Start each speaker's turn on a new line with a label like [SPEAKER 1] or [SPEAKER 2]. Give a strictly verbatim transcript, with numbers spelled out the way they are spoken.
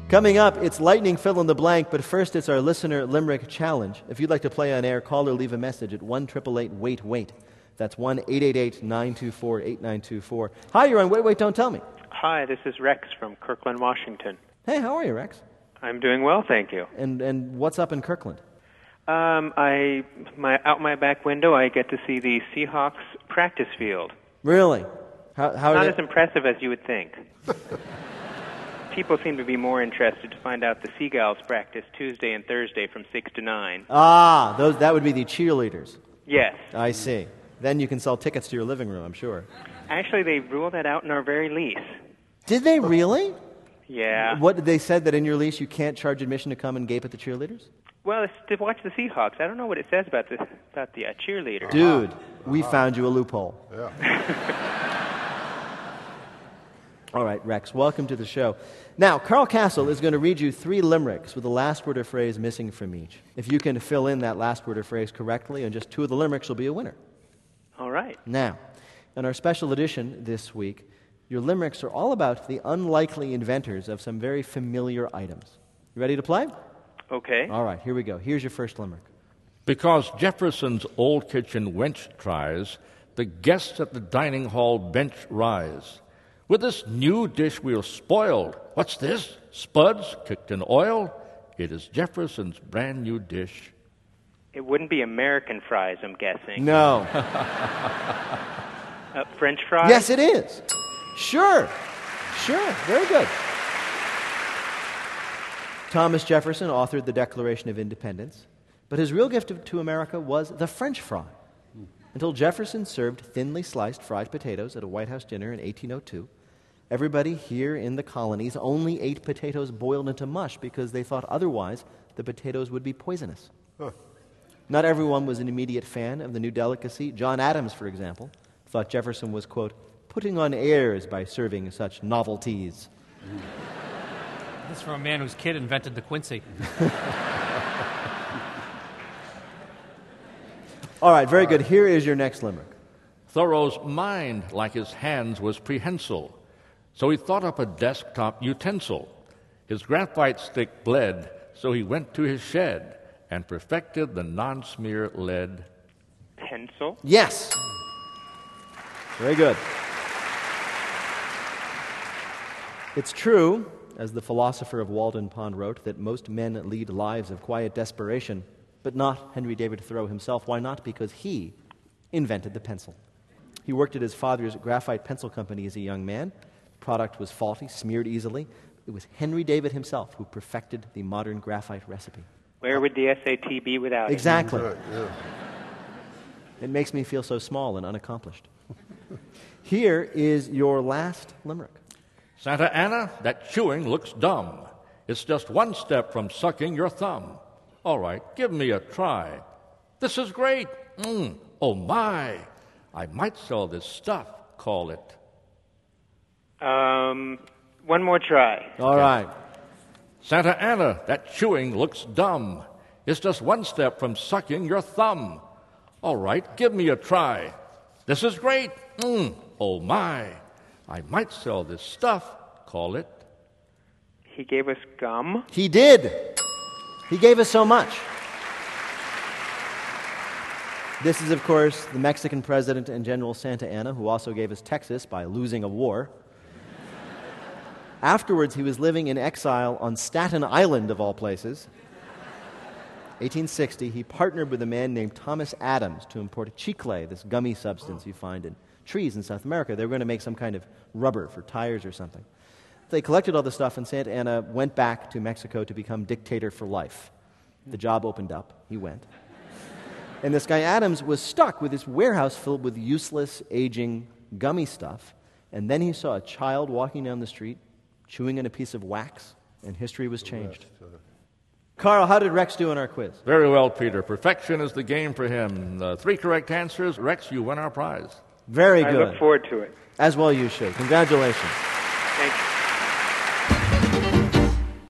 [SPEAKER 1] Coming up, it's Lightning Fill in the Blank, but first it's our Listener Limerick Challenge. If you'd like to play on air, call or leave a message at one eight eight eight, wait, wait. That's one eight eight eight, nine two four, eight nine two four. Hi, you're on Wait, Wait, Don't Tell Me.
[SPEAKER 2] Hi, this is Rex from Kirkland, Washington.
[SPEAKER 1] Hey, how are you, Rex?
[SPEAKER 2] I'm doing well, thank you.
[SPEAKER 1] And and what's up in Kirkland?
[SPEAKER 2] Um, I my out my back window, I get to see the Seahawks practice field.
[SPEAKER 1] Really? How, how
[SPEAKER 2] Not
[SPEAKER 1] they...
[SPEAKER 2] as impressive as you would think. People seem to be more interested to find out the Seagulls practice Tuesday and Thursday from six to nine.
[SPEAKER 1] Ah, those that would be the cheerleaders.
[SPEAKER 2] Yes.
[SPEAKER 1] I see. Then you can sell tickets to your living room, I'm sure.
[SPEAKER 2] Actually, they ruled that out in our very lease.
[SPEAKER 1] Did they really?
[SPEAKER 2] Yeah.
[SPEAKER 1] What, they said that in your lease you can't charge admission to come and gape at the cheerleaders?
[SPEAKER 2] Well, it's to watch the Seahawks. I don't know what it says about the about the uh, cheerleaders.
[SPEAKER 1] Dude, we found you a loophole.
[SPEAKER 3] Yeah.
[SPEAKER 1] All right, Rex, welcome to the show. Now, Carl Castle is going to read you three limericks with the last word or phrase missing from each. If you can fill in that last word or phrase correctly, and just two of the limericks will be a winner.
[SPEAKER 2] All right.
[SPEAKER 1] Now, in our special edition this week, your limericks are all about the unlikely inventors of some very familiar items. You ready to play?
[SPEAKER 2] Okay.
[SPEAKER 1] All right, here we go. Here's your first limerick.
[SPEAKER 4] Because Jefferson's old kitchen wench tries, the guests at the dining hall bench rise. With this new dish we're spoiled. What's this? Spuds kicked in oil? It is Jefferson's brand new dish.
[SPEAKER 2] It wouldn't be American fries, I'm guessing.
[SPEAKER 1] No.
[SPEAKER 2] Uh, French fries?
[SPEAKER 1] Yes, it is. Sure. Sure. Very good. Thomas Jefferson authored the Declaration of Independence, but his real gift to, to America was the French fry. Until Jefferson served thinly sliced fried potatoes at a White House dinner in eighteen oh two, everybody here in the colonies only ate potatoes boiled into mush because they thought otherwise the potatoes would be poisonous.
[SPEAKER 3] Huh.
[SPEAKER 1] Not everyone was an immediate fan of the new delicacy. John Adams, for example, thought Jefferson was, quote, putting on airs by serving such novelties.
[SPEAKER 5] This is from a man whose kid invented the Quincy.
[SPEAKER 1] All right, very good. Here is your next limerick.
[SPEAKER 4] Thoreau's mind, like his hands, was prehensile, so he thought up a desktop utensil. His graphite stick bled, so he went to his shed and perfected the non-smear lead.
[SPEAKER 2] Pencil?
[SPEAKER 1] Yes. Very good. It's true, as the philosopher of Walden Pond wrote, that most men lead lives of quiet desperation, but not Henry David Thoreau himself. Why not? Because he invented the pencil. He worked at his father's graphite pencil company as a young man. The product was faulty, smeared easily. It was Henry David himself who perfected the modern graphite recipe.
[SPEAKER 2] Where would the S A T be without
[SPEAKER 1] Exactly.
[SPEAKER 3] Right, yeah.
[SPEAKER 1] It makes me feel so small and unaccomplished. Here is your last limerick.
[SPEAKER 4] Santa Anna, that chewing looks dumb. It's just one step from sucking your thumb. All right, give me a try. This is great. Mm, oh, my. I might sell this stuff, call it.
[SPEAKER 2] it? Um, one more try.
[SPEAKER 1] All right.
[SPEAKER 4] Santa Anna, that chewing looks dumb. It's just one step from sucking your thumb. All right, give me a try. This is great. Mm, oh, my. I might sell this stuff, call it.
[SPEAKER 2] He gave us gum.
[SPEAKER 1] He did. He gave us so much. This is, of course, the Mexican president and General Santa Anna, who also gave us Texas by losing a war. Afterwards, he was living in exile on Staten Island, of all places. eighteen sixty, he partnered with a man named Thomas Adams to import chicle, this gummy substance you find in trees in South America. They were going to make some kind of rubber for tires or something. They collected all the stuff, and Santa Anna went back to Mexico to become dictator for life. The job opened up. He went. And this guy Adams was stuck with this warehouse filled with useless, aging, gummy stuff. And then he saw a child walking down the street, chewing on a piece of wax, and history was changed. Carl, how did Rex do in our quiz?
[SPEAKER 4] Very well, Peter. Perfection is the game for him. Uh, three correct answers. Rex, you win our prize.
[SPEAKER 1] Very
[SPEAKER 2] I
[SPEAKER 1] good.
[SPEAKER 2] look forward to it.
[SPEAKER 1] As well you should. Congratulations.
[SPEAKER 2] Thank you.